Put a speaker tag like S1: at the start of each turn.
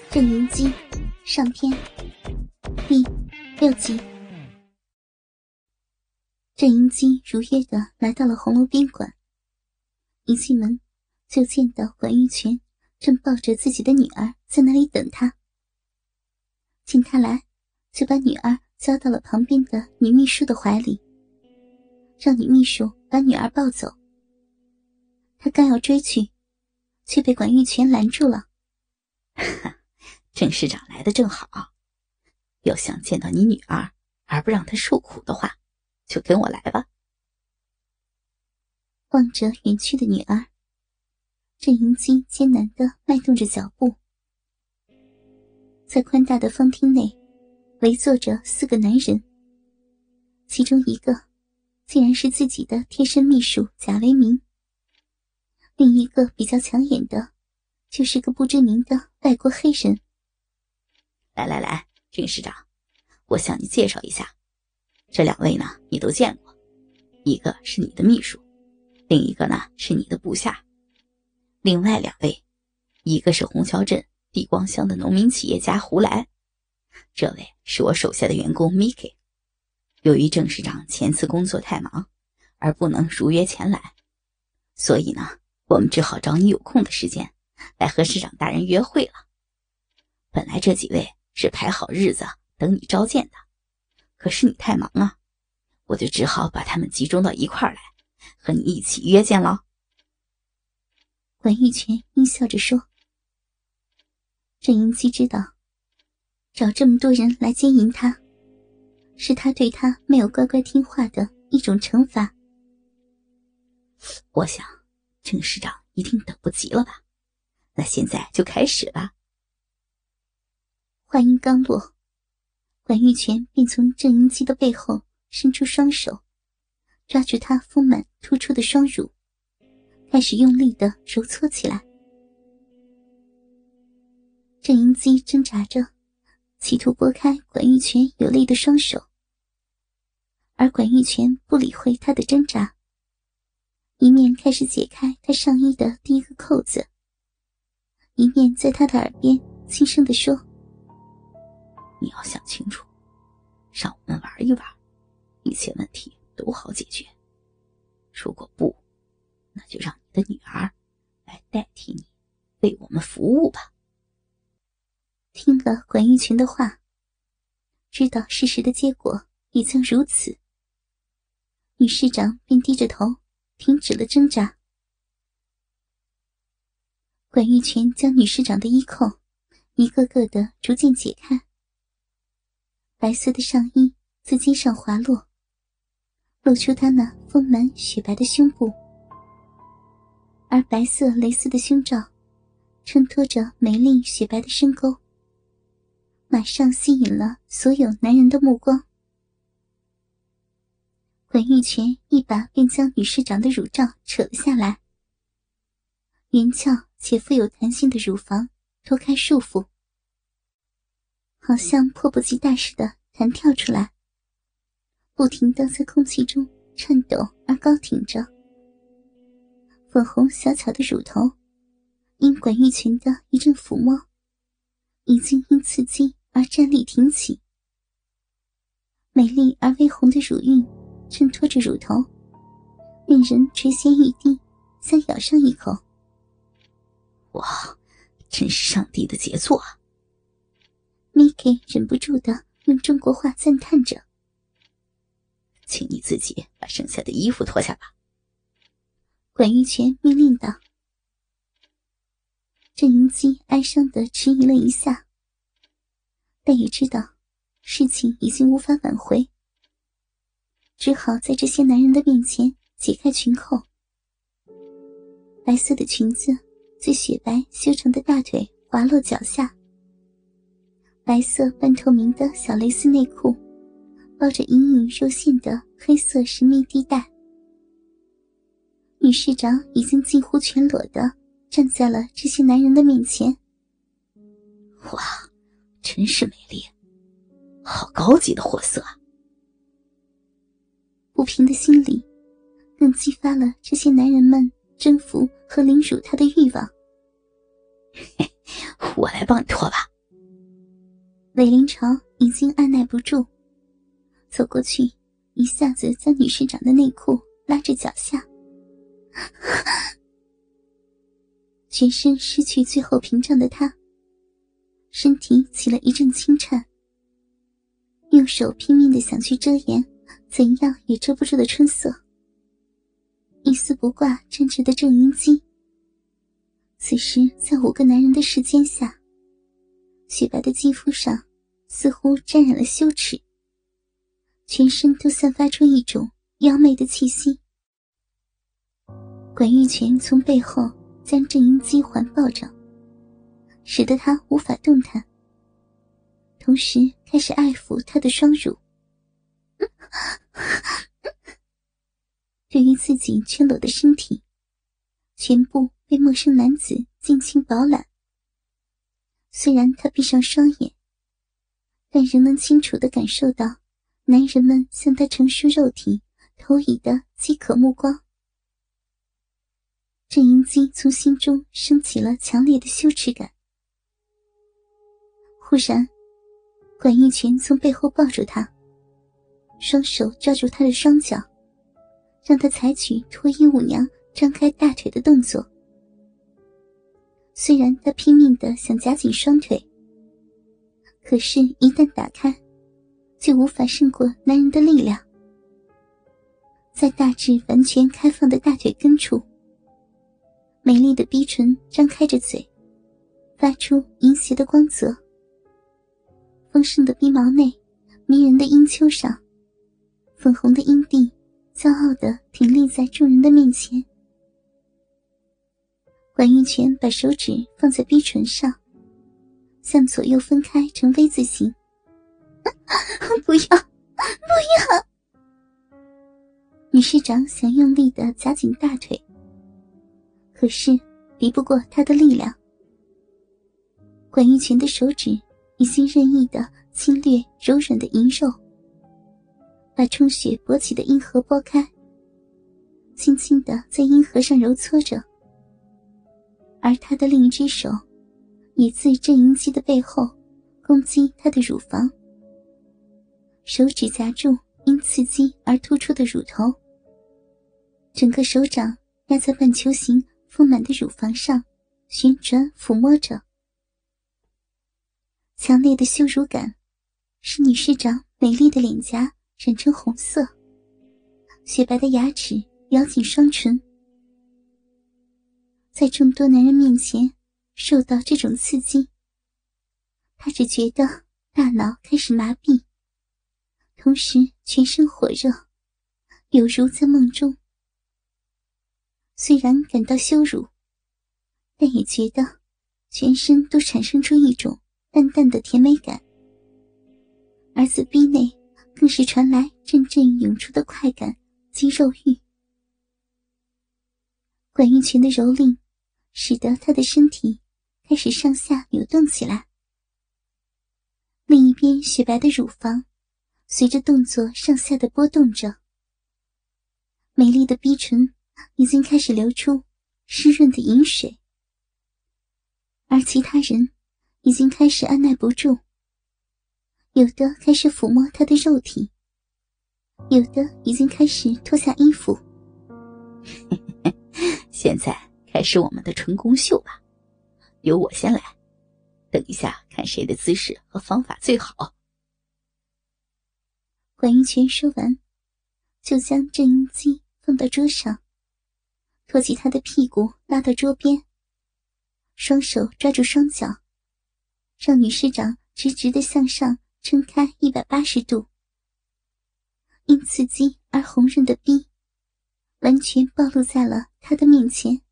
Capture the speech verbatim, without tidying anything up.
S1: 郑云姬上篇第六集。郑云姬如约地来到了红楼宾馆，一进门就见到管玉泉正抱着自己的女儿在那里等他。见他来，就把女儿交到了旁边的女秘书的怀里，让女秘书把女儿抱走。他刚要追去，却被管玉泉拦住了。
S2: 郑市长来的正好，要想见到你女儿而不让她受苦的话，就跟我来吧。
S1: 望着远去的女儿，郑云姬艰难地迈动着脚步。在宽大的方厅内，围坐着四个男人，其中一个竟然是自己的贴身秘书贾维明，另一个比较抢眼的就是个不知名的外国黑人。
S2: 来来来，郑市长，我向你介绍一下，这两位呢你都见过，一个是你的秘书，另一个呢是你的部下。另外两位，一个是虹桥镇地光乡的农民企业家胡来，这位是我手下的员工 Mickey。 由于郑市长前次工作太忙而不能如约前来，所以呢我们只好找你有空的时间来和市长大人约会了。本来这几位是排好日子等你召见的，可是你太忙啊，我就只好把他们集中到一块儿来，和你一起约见了。
S1: 管玉泉阴笑着说。郑云姬知道，找这么多人来奸淫他，是他对他没有乖乖听话的一种惩罚。
S2: 我想郑市长一定等不及了吧，那现在就开始吧。
S1: 话音刚落，管玉泉便从郑云姬的背后伸出双手，抓住她丰满突出的双乳，开始用力地揉搓起来。郑云姬挣扎着，企图拨开管玉泉有力的双手，而管玉泉不理会她的挣扎，一面开始解开她上衣的第一个扣子，一面在她的耳边轻声地说：
S2: 你要想清楚，让我们玩一玩，一切问题都好解决。如果不，那就让你的女儿来代替你为我们服务吧。
S1: 听了管玉泉的话，知道事实的结果也将如此，女市长便低着头停止了挣扎。管玉泉将女市长的衣扣一个个的逐渐解开，白色的上衣自肩上滑落，露出她那丰满雪白的胸部，而白色蕾丝的胸罩衬托着美丽雪白的深沟，马上吸引了所有男人的目光。管玉泉一把便将女市长的乳罩扯了下来，圆翘且富有弹性的乳房脱开束缚，好像迫不及待似的弹跳出来，不停地在空气中颤抖而高挺着。粉红小巧的乳头因管玉泉的一阵抚摸，已经因刺激而站立挺起，美丽而微红的乳晕衬托着乳头，令人垂涎欲滴，想咬上一口。
S2: 哇，真是上帝的杰作啊
S1: ！Mickey 忍不住地用中国话赞叹着。
S2: 请你自己把剩下的衣服脱下吧。
S1: 管玉泉命令道。郑云姬哀伤地迟疑了一下，但也知道事情已经无法挽回，只好在这些男人的面前解开裙扣。白色的裙子自雪白修长的大腿滑落脚下，白色半透明的小蕾丝内裤包着隐隐肉线的黑色神秘地带。女市长已经近乎全裸的站在了这些男人的面前。
S2: 哇，真是美丽，好高级的货色啊！
S1: 不平的心理更激发了这些男人们征服和凌辱她的欲望。
S2: 嘿，我来帮你脱吧。
S1: 韦林朝已经按耐不住，走过去一下子将女市长的内裤拉至脚下，全身失去最后屏障的他，身体起了一阵轻颤，用手拼命地想去遮掩怎样也遮不住的春色。一丝不挂站着的郑云基，此时在五个男人的视线下，雪白的肌肤上似乎沾染了羞耻，全身都散发出一种妖媚的气息。管玉泉从背后将郑云基环抱着，使得他无法动弹，同时开始爱抚他的双乳。对于自己全裸的身体，全部被陌生男子尽情饱览。虽然他闭上双眼，但仍能清楚地感受到男人们向他成熟肉体投以的饥渴目光。郑云基从心中升起了强烈的羞耻感。忽然，管玉泉从背后抱住他，双手抓住他的双脚，让他采取脱衣舞娘张开大腿的动作。虽然他拼命地想夹紧双腿，可是一旦打开，就无法胜过男人的力量。在大致完全开放的大腿根处，美丽的逼唇张开着嘴，发出淫邪的光泽。丰盛的逼毛内，迷人的阴丘上，粉红的阴蒂骄傲地挺立在众人的面前。管玉泉把手指放在逼唇上，向左右分开成 V 字形。不要，不要！女市长想用力地夹紧大腿，可是敌不过他的力量。管玉泉的手指已经任意地侵略柔软的银肉，把充血勃起的阴核拨开，轻轻地在阴核上揉搓着。而他的另一只手也自郑云基的背后攻击他的乳房，手指夹住因刺激而突出的乳头，整个手掌压在半球形丰满的乳房上，旋转抚摸着。强烈的羞辱感使女市长美丽的脸颊染成红色，雪白的牙齿咬紧双唇。在众多男人面前受到这种刺激，他只觉得大脑开始麻痹，同时全身火热，有如在梦中。虽然感到羞辱，但也觉得全身都产生出一种淡淡的甜美感，而自逼内更是传来阵阵涌出的快感及肉欲。管玉泉的蹂躏使得他的身体开始上下扭动起来，另一边雪白的乳房随着动作上下的波动着，美丽的逼唇已经开始流出湿润的饮水，而其他人已经开始按耐不住，有的开始抚摸他的肉体，有的已经开始脱下衣服。
S2: 现在开始我们的纯功秀吧，由我先来，等一下看谁的姿势和方法最好。
S1: 管玉泉说完，就将郑云基放到桌上，托起他的屁股拉到桌边，双手抓住双脚，让女师长直直地向上撑开一百八十度。因刺激而红润的逼完全暴露在了他的面前。